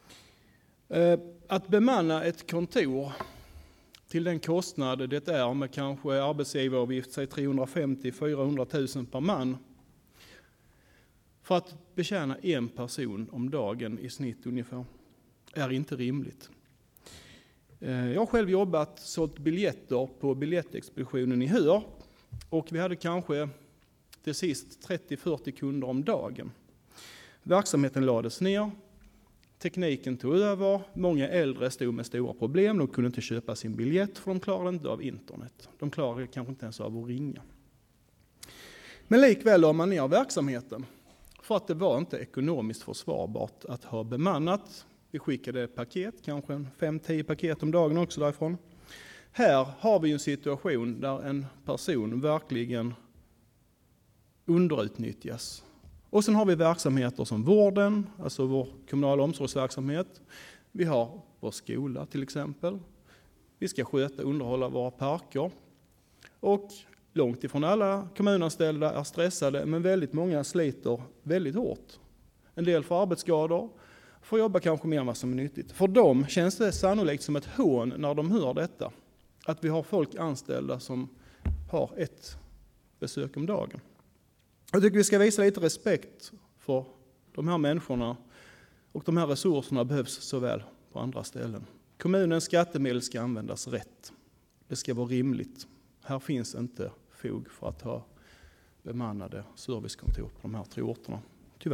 Att bemanna ett kontor till den kostnad det är med kanske arbetsgivaravgift, säg trehundrafemtio till fyrahundratusen per man, för att betjäna en person om dagen i snitt ungefär, är inte rimligt. Jag har själv jobbat, sålt biljetter på biljettexpeditionen i Hör, och vi hade kanske till sist trettio till fyrtio kunder om dagen. Verksamheten lades ner, tekniken tog över, många äldre stod med stora problem, de kunde inte köpa sin biljett för de klarade inte av internet. De klarade kanske inte ens av att ringa. Men likväl la man ner verksamheten för att det var inte ekonomiskt försvarbart att ha bemannat. Vi skickade paket, kanske fem till tio paket om dagen också därifrån. Här har vi en situation där en person verkligen underutnyttjas. Och sen har vi verksamheter som vården, alltså vår kommunala omsorgsverksamhet. Vi har vår skola till exempel. Vi ska sköta och underhålla våra parker. Och långt ifrån alla kommunanställda är stressade, men väldigt många sliter väldigt hårt. En del får arbetsskador, får jobba kanske mer än vad som är nyttigt. För dem känns det sannolikt som ett hån när de hör detta. Att vi har folk anställda som har ett besök om dagen. Jag tycker vi ska visa lite respekt för de här människorna, och de här resurserna behövs så väl på andra ställen. Kommunens skattemedel ska användas rätt. Det ska vara rimligt. Här finns inte fog för att ha bemannade servicekontor på de här tre orterna, tyvärr.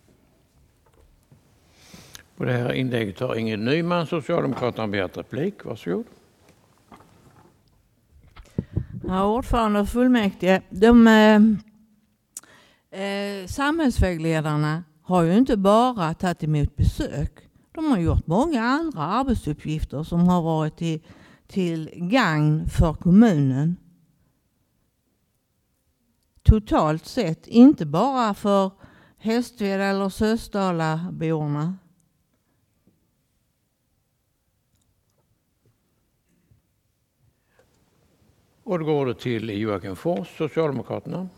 På det här inlägget har Ingrid Nyman, Socialdemokraterna, begärt replik. Varsågod. Ja, ordförande och fullmäktige, de eh, eh, samhällsvägledarna har ju inte bara tagit emot besök. De har gjort många andra arbetsuppgifter som har varit till, till gagn för kommunen. Totalt sett, inte bara för Hästveda eller Sösdalaborna. Och då går det till Joakim Fors, Socialdemokraterna.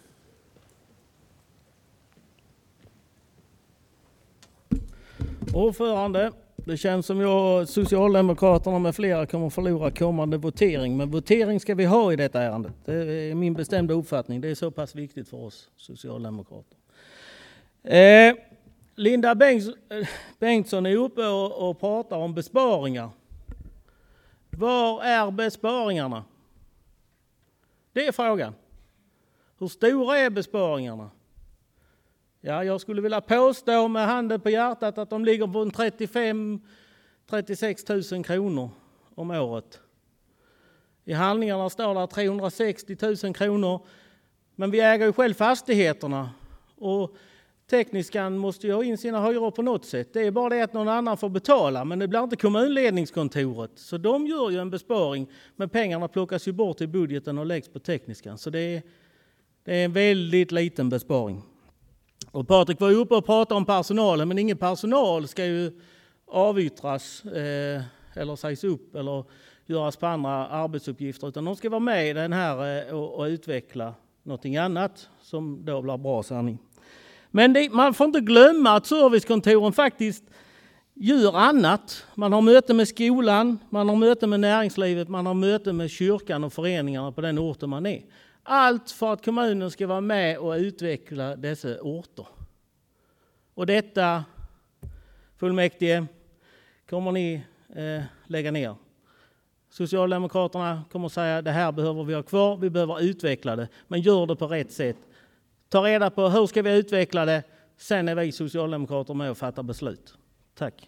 Ordförande, det känns som jag Socialdemokraterna med flera kommer förlora kommande votering. Men votering ska vi ha i detta ärende. Det är min bestämda uppfattning. Det är så pass viktigt för oss Socialdemokrater. Eh, Linda Bengts, Bengtsson är uppe och, och pratar om besparingar. Var är besparingarna? Det är frågan. Hur stora är besparingarna? Ja, jag skulle vilja påstå med handen på hjärtat att de ligger på trettiofem till trettiosex tusen kronor om året. I handlingarna står det trehundrasextio tusen kronor. Men vi äger ju själv fastigheterna och tekniskan måste ju ha in sina hyror på något sätt. Det är bara det att någon annan får betala, men det blir inte kommunledningskontoret. Så de gör ju en besparing, men pengarna plockas ju bort i budgeten och läggs på tekniskan. Så det är, det är en väldigt liten besparing. Och Patrik var ju uppe och pratade om personalen, men ingen personal ska ju avyttras eh, eller sägs upp eller göras på andra arbetsuppgifter, utan de ska vara med i den här eh, och, och utveckla någonting annat som då blir bra sanning. Men det, man får inte glömma att servicekontoren faktiskt gör annat. Man har möte med skolan, man har möte med näringslivet, man har möte med kyrkan och föreningarna på den orten man är. Allt för att kommunen ska vara med och utveckla dessa orter. Och detta, fullmäktige, kommer ni eh, lägga ner. Socialdemokraterna kommer säga att det här behöver vi ha kvar, vi behöver utveckla det. Men gör det på rätt sätt. Ta reda på hur ska vi utveckla det, sen är vi socialdemokrater med och fattar beslut. Tack.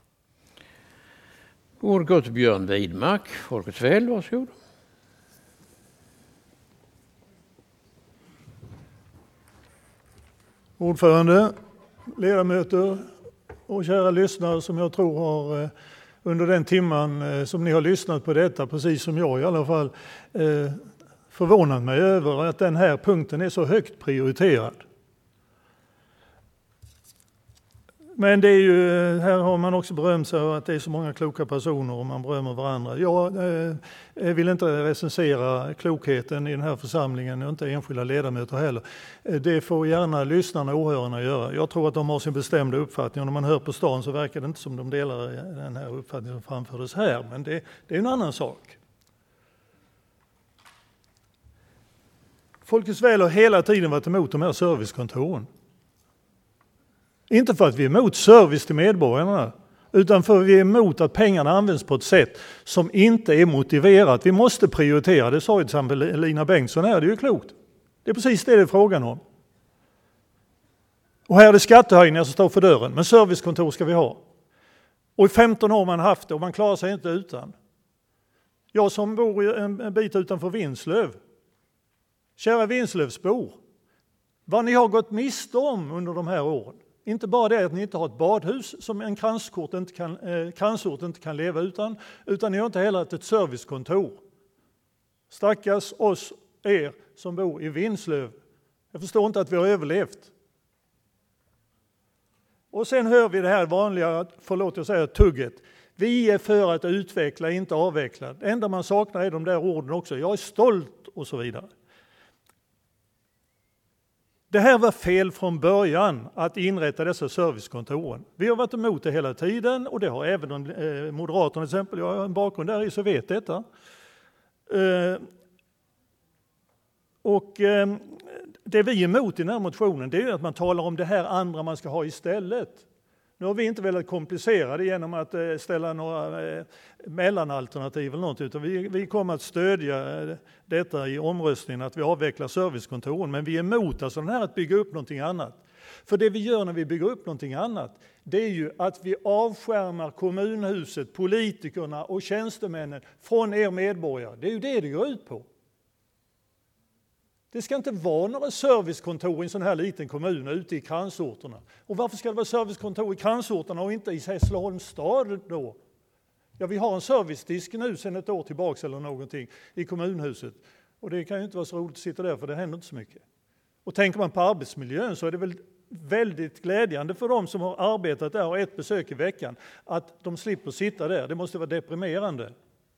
Ord går till Björn Widmark, Folkets väl, varsågod. Ordförande, ledamöter och kära lyssnare som jag tror har under den timman som ni har lyssnat på detta, precis som jag i alla fall, förvånat mig över att den här punkten är så högt prioriterad. Men det är ju, här har man också berömt sig att det är så många kloka personer och man berömmer varandra. Jag eh, vill inte recensera klokheten i den här församlingen och inte enskilda ledamöter heller. Det får gärna lyssnarna och åhörarna göra. Jag tror att de har sin bestämda uppfattning och när man hör på stan så verkar det inte som de delar den här uppfattningen som framfördes här. Men det, det är en annan sak. Folkets väl har hela tiden varit emot de här servicekontoren. Inte för att vi är emot service till medborgarna, utan för att vi är emot att pengarna används på ett sätt som inte är motiverat. Vi måste prioritera, det sa ju till exempel Lina Bengtsson här, det är ju klokt. Det är precis det det är frågan om. Och här är det skattehöjningar som står för dörren, men servicekontor ska vi ha. Och i femton år har man haft det och man klarar sig inte utan. Jag som bor en bit utanför Vinslöv, kära Vinslövsbor, vad ni har gått miste om under de här åren. Inte bara det att ni inte har ett badhus som en kransort inte kan, eh, kransort inte kan leva utan, utan ni har inte heller ett servicekontor. Stackars oss, er som bor i Vinslöv. Jag förstår inte att vi har överlevt. Och sen hör vi det här vanliga, förlåt jag säger tugget. Vi är för att utveckla, inte avveckla. Det enda man saknar är de där orden också. Jag är stolt och så vidare. Det här var fel från början att inrätta dessa servicekontoren. Vi har varit emot det hela tiden och det har även eh, Moderaterna till exempel. Jag har en bakgrund där i så vet detta. Eh, och eh, det vi är emot i den här motionen det är att man talar om det här andra man ska ha istället. Nu har vi inte velat komplicera det genom att eh, ställa några eh, mellanalternativ eller något, utan vi, vi kommer att stödja eh, detta i omröstningen att vi avvecklar servicekontoren. Men vi är emot alltså den här att bygga upp någonting annat. För det vi gör när vi bygger upp någonting annat, det är ju att vi avskärmar kommunhuset, politikerna och tjänstemännen från er medborgare. Det är ju det det går ut på. Det ska inte vara några servicekontor i en sån här liten kommun ute i kransorterna. Och varför ska det vara servicekontor i kransorterna och inte i Hässleholms stad då? Ja, vi har en servicedisk nu sedan ett år tillbaka eller någonting i kommunhuset. Och det kan ju inte vara så roligt att sitta där för det händer inte så mycket. Och tänker man på arbetsmiljön så är det väl väldigt glädjande för dem som har arbetat där och ett besök i veckan att de slipper sitta där. Det måste vara deprimerande.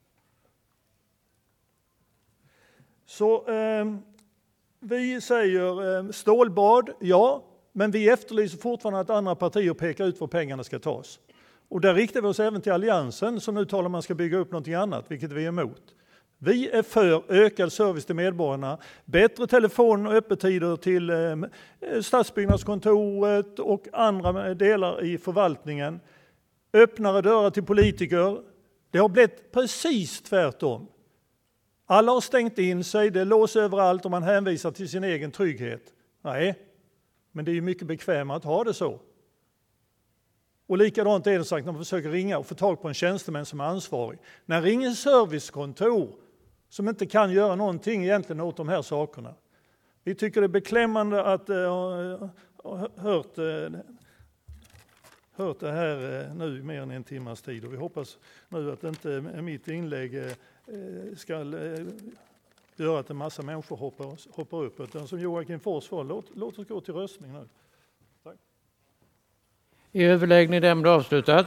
Så... Eh, Vi säger stålbad, ja, men vi efterlyser fortfarande att andra partier pekar ut var pengarna ska tas. Och där riktar vi oss även till Alliansen som nu talar om man ska bygga upp någonting annat, vilket vi är emot. Vi är för ökad service till medborgarna, bättre telefon- och öppettider till Stadsbyggnadskontoret och andra delar i förvaltningen. Öppnare dörrar till politiker. Det har blivit precis tvärtom. Alla har stängt in sig, det är lås överallt och man hänvisar till sin egen trygghet. Nej, men det är ju mycket bekvämare att ha det så. Och likadant är det sagt när man försöker ringa och få tag på en tjänsteman som är ansvarig. När ringer servicekontor som inte kan göra någonting egentligen åt de här sakerna. Vi tycker det är beklämmande att ha uh, hört, uh, hört det här uh, nu i mer än en timmas tid. Och vi hoppas nu att inte mitt inlägg uh, ska uh, göra att en massa människor hoppar, hoppar upp. Utan som Joakim Fors får, låt, låt oss gå till röstning nu. Tack. I överläggning därmed avslutat.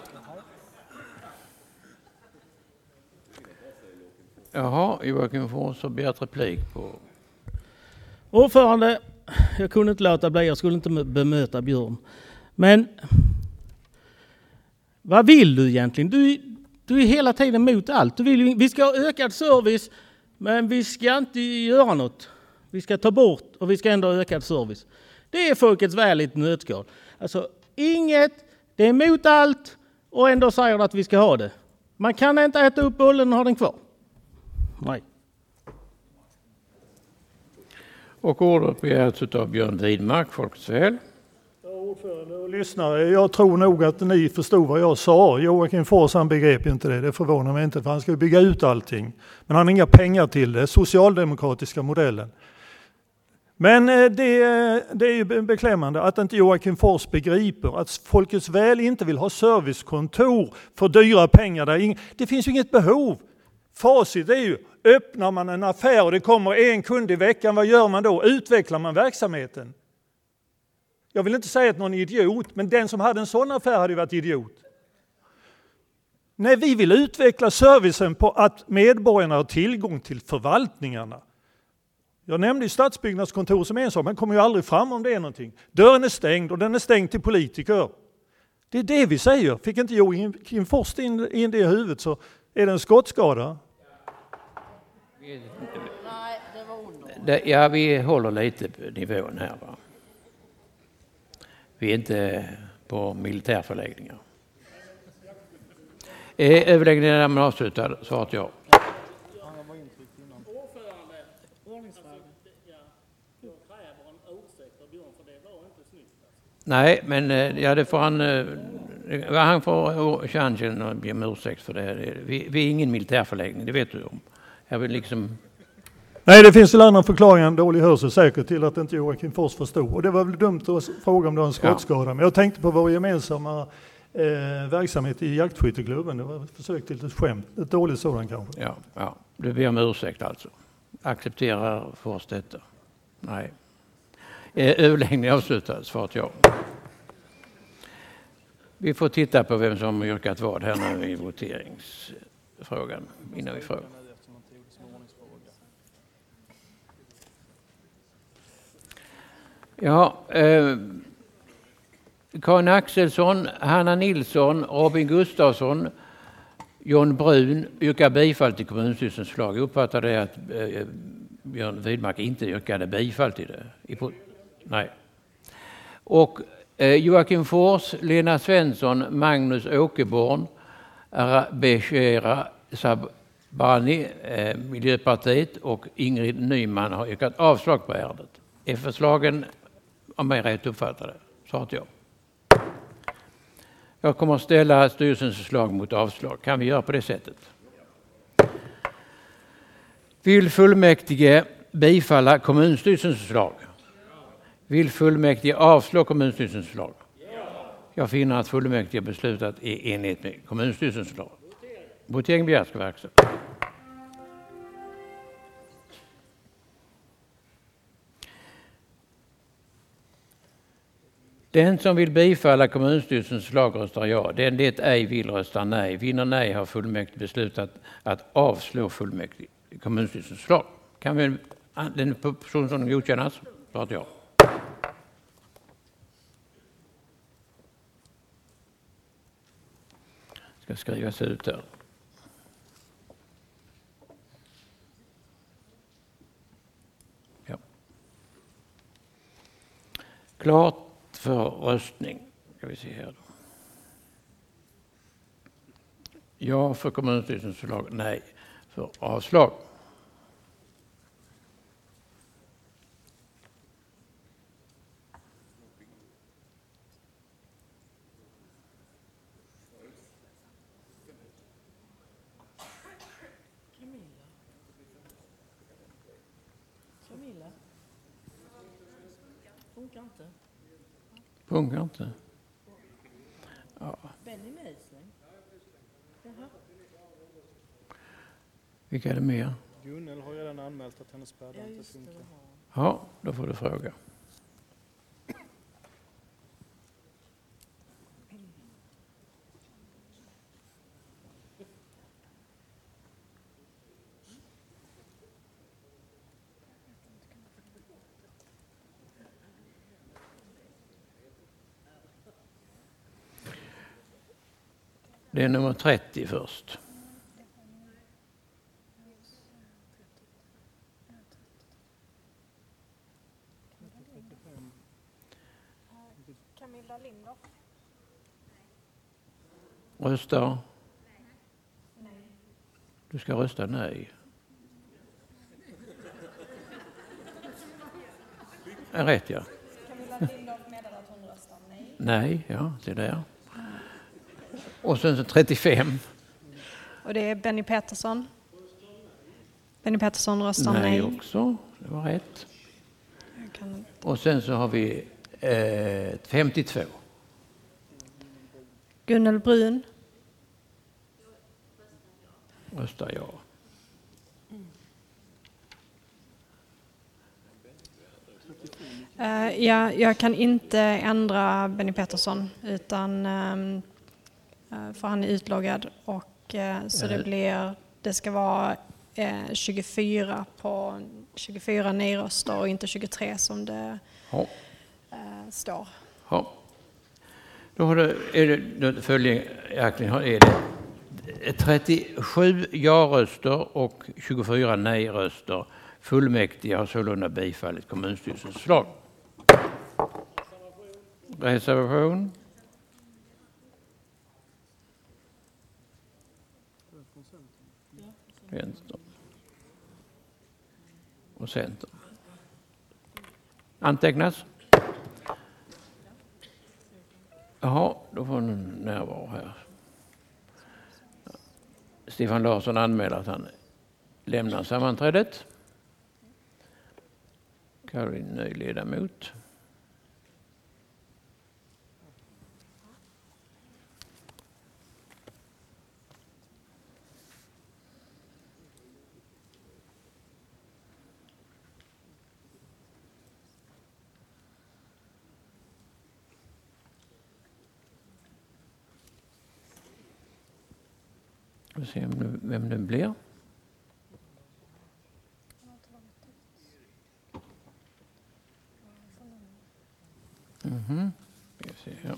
Jaha, Joakim Fors har begärt replik på... Ordförande, jag kunde inte låta bli, jag skulle inte bemöta Björn. Men vad vill du egentligen? Du, du är hela tiden emot allt. Du vill, vi ska ha ökad service, men vi ska inte göra något. Vi ska ta bort och vi ska ändå ha ökad service. Det är folkets väl i ett nötskal. Alltså inget, det är emot allt och ändå säger att vi ska ha det. Man kan inte äta upp bollen och ha den kvar. Nej. Och ordet begärts av Björn Widmark, Folkets väl. Ja, ordförande och lyssnare, jag tror nog att ni förstod vad jag sa. Joakim Fors, han begrep inte det, det förvånar mig inte, för han ska bygga ut allting. Men han har inga pengar till det, socialdemokratiska modellen. Men det, det är ju beklämmande att inte Joakim Fors begriper att Folkets väl inte vill ha servicekontor för dyra pengar. Där. Det finns ju inget behov. Facit är ju, öppnar man en affär och det kommer en kund i veckan, vad gör man då? Utvecklar man verksamheten? Jag vill inte säga att någon är idiot, men den som hade en sån affär hade ju varit idiot. Nej, vi vill utveckla servicen på att medborgarna har tillgång till förvaltningarna. Jag nämnde ju stadsbyggnadskontor som en sak, men kommer ju aldrig fram om det är någonting. Dörren är stängd och den är stängd till politiker. Det är det vi säger. Fick inte Joakim Fors in, in det i huvudet så är det en skottskada. Ja, vi håller lite på nivån här. Va? Vi är inte på militärförläggningar. Är överläggningen är man avslutad? Svarat ja. Nej, men ja, det får han, han får chansen att be om ursäkt för det. Vi, vi är ingen militärförläggning, det vet du om. Jag vill liksom... Nej, det finns väl andra förklaringar än dålig hörsel säkert till att inte Joakim Fors förstod. Och det var väl dumt att fråga om det var en skottskada. Ja. Men jag tänkte på vår gemensamma eh, verksamhet i jaktskytteklubben. Det var ett försök till ett skämt. Ett dåligt sådan kanske. Ja, ja. Du ber om ursäkt alltså. Accepterar Fors detta? Nej. Överläggningen avslutad, svarat ja. Vi får titta på vem som har yrkat vad här nu i voteringsfrågan innan vi frågar. Ja, eh, Karin Axelsson, Hanna Nilsson, Robin Gustafsson, John Brun yrkar bifall till kommunstyrelsens förslag. Jag uppfattade att eh, Björn Widmark inte yrkade bifall till det. Nej. Och eh, Joakim Fors, Lena Svensson, Magnus Åkerborn, Beshera Sabani, eh, Miljöpartiet och Ingrid Nyman har yrkat avslag på ärendet. Är förslagen om mig rätt uppfattade? Svarat jag. Jag kommer att ställa styrelsens förslag mot avslag. Kan vi göra på det sättet? Vill fullmäktige bifalla kommunstyrelsens förslag? Vill fullmäktige avslå kommunstyrelsens förslag? Jag finner att fullmäktige beslutat i enlighet med kommunstyrelsens förslag. Votering begärs ska verkställas. Den som vill bifalla kommunstyrelsens förslag röstar ja. Den det ej vill röstar nej. Vinner nej har fullmäktige beslutat att avslå fullmäktige kommunstyrelsens förslag. Kan vi den person som godkännas? Svarat ja. Ska skrivas ut där. Ja. Klart för röstning. Ska vi se här då. Ja för kommunstyrelsens förslag, nej för avslag. Funkar inte. Ja. Vilka är det mer? Gunnel har redan anmält att hennes spädbarn inte funkar. Ja, då får du fråga. Det är nummer trettio först. Camilla Lindorff. Rösta. Du ska rösta nej. Är rätt, ja. Camilla Lindorff meddelar att hon röstar nej. Nej, ja, det är där. Och sen så trettiofem. Och det är Benny Pettersson. Benny Pettersson röstar nej. Nej också, det var rätt. Kan... Och sen så har vi eh, femtiotvå. Gunnel Brun. Röstar ja. Uh, ja, jag kan inte ändra Benny Pettersson utan um, uh, för han är utloggad och uh, så det blir det ska vara uh, tjugofyra på tjugofyra nej-röster och inte tjugotre som det ja. uh, står. Ja. Då har det, är det, det följaktligen är det trettiosju ja-röster och tjugofyra nej-röster. Fullmäktige har sålunda bifallit kommunstyrelsens förslag. Reservation. Vänster. Och Centern. Antecknas. Jaha, då får ni närvaro här. Stefan Larsson anmäler att han lämnar sammanträdet. Caroline, ny ledamot. Vi får se vem det blir. Mhm. Vi ser här.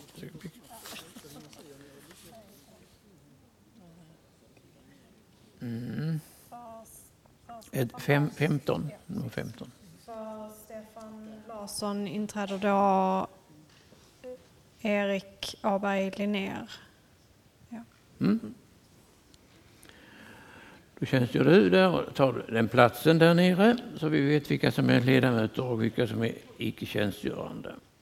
Mm. Ett fem, femton. femton. För Stefan Larsson inträder då Erik Aberg Linnér. Ja. Mm. Då tjänstgör du där och tar den platsen där nere så vi vet vilka som är ledamöter och vilka som är icke tjänstgörande.